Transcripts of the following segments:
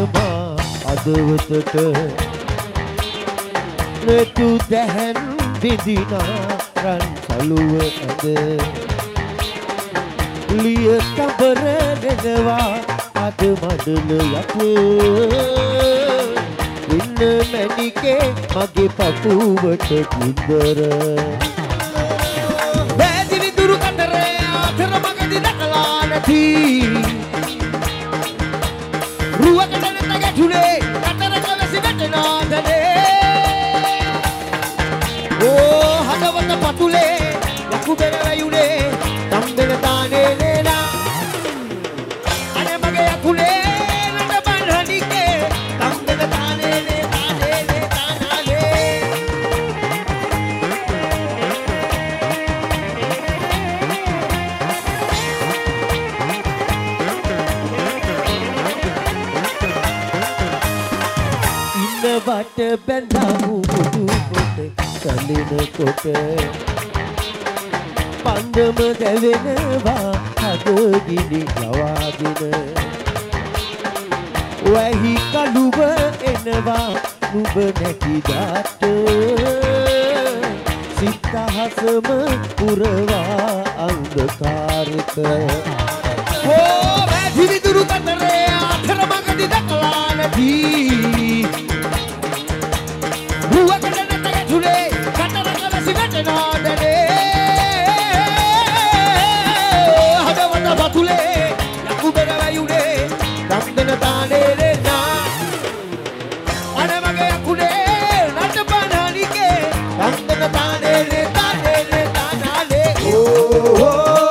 මා අදවතට නතු දැහන් විදිනා රන් සලුව ඇද ලිය කබර දෙනවා අද මඩල යට ඉන්න මැනිකේ මගේ පපුවට කින්දර වැදිලි දුරු කතරේ අතර මගදී දැකලා නැති රුවකට නැත ගැටුලේ කතරක වැසි වැටෙනා දනේ ඕ හදවත පතුලේ ලකු බෙර වැයුනේ තම්බෙන තානේ නේනා අනේ මගේ අකුලේ නට බන්හනිකේ තම්බෙන තානේ නේ තානේ නේ තානානේ ඉන්නවට බැඳාමු මුදු කොට සැලෙන කොට පන්දම දැවෙනවා හදගිනි ලවාගෙන වැහි කළුව එනවා නුඹ නැති දාට සිතහසම පුරවා අන්ධකාරක ඕ වැදිලි දුරු කතරේ අතර මගදී දැකලා නැති රුවකට නැත ගැටුලේ කතරක වැසි වැටෙනා දනේ බතුලේ ලකු බෙර වැයුනේ තම්දෙන තානේ නේනා අනේ මගේ අකුලේ නට බනහනිකේ තම්දෙන තානේ නේ තානේ නේ තානානේ ඕ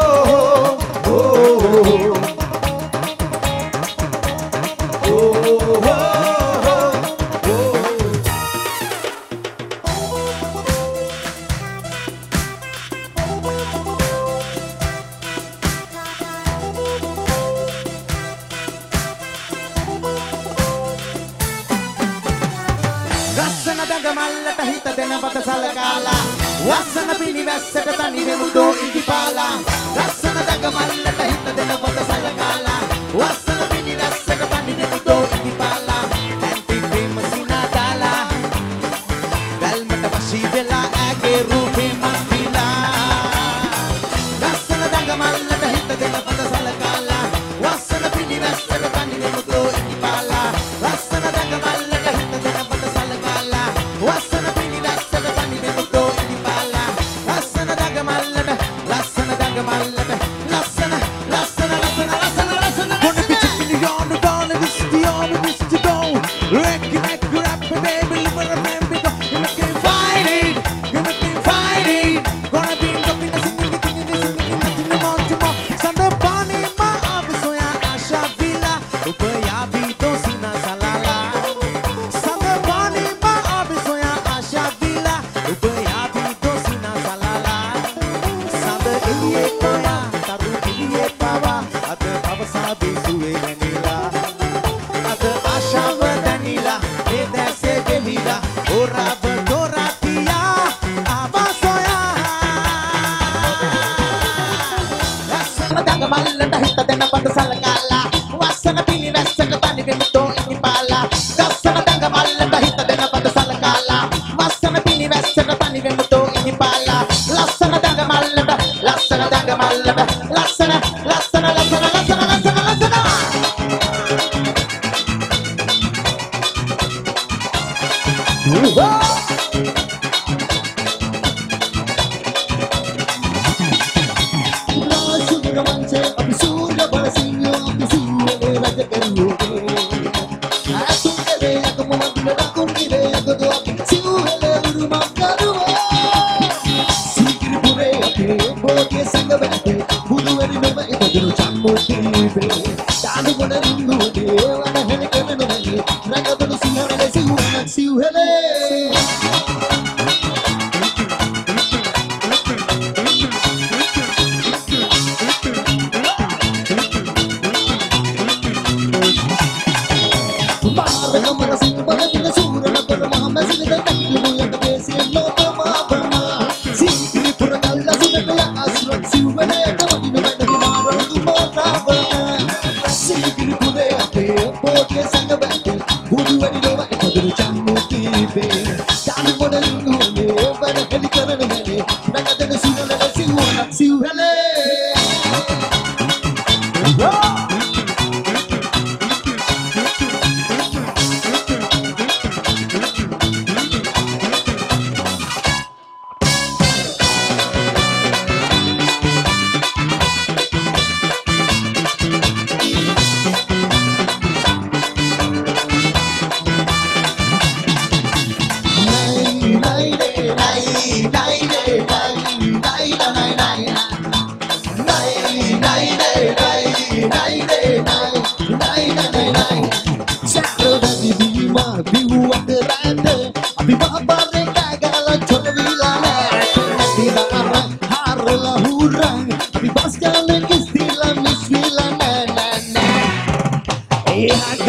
ලස්සන පිළිවැස්සට තනිවෙමු දෝ ඉදිපාලා ලස්සන දගමල්ලට හිත දෙන පොත සලකාලා ලස්සන පිළිවැස්සට තනිවෙමු දෝ ඉදිපාලා ඇන්ටි ක්‍රීම් සිනා දාලා වැල්මට වශී වෙලා ඇගේ රූපේ මස්තිලා ලස්සන දගමල්ලට හිත දෙන පොත සලකාලා ලස්සන පිළිවැස්සට තනිවෙමු දෝ ඉදිපාලා ලස්සන දගමල්ලට හිත දෙන පොත සලකාලා ලස්සන පිළිවැස්සට තනිවෙමු දෝ Porque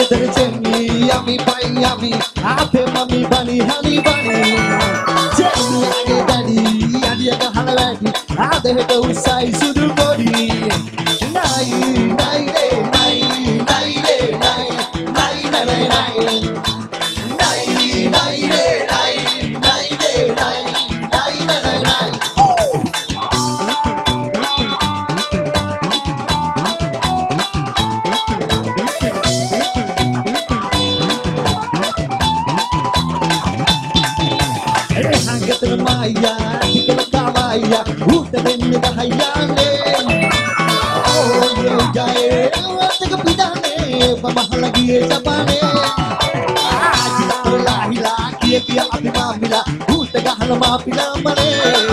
get Jenny, yummy, bunny, yummy. I pay mommy, bunny, honey, bunny. Jenny, I get daddy, and you got Hanalati. I the go size to the body. Nine, nine, nine, nine, nine, nine, nine, nine, nine. Maya, tika kamaya, utarin ni kahayane. Oh, yo jaye, tika pidane, pamahalagi sa pane. Jika terlahi lagi, dia api mamila, utaga halama pinamane.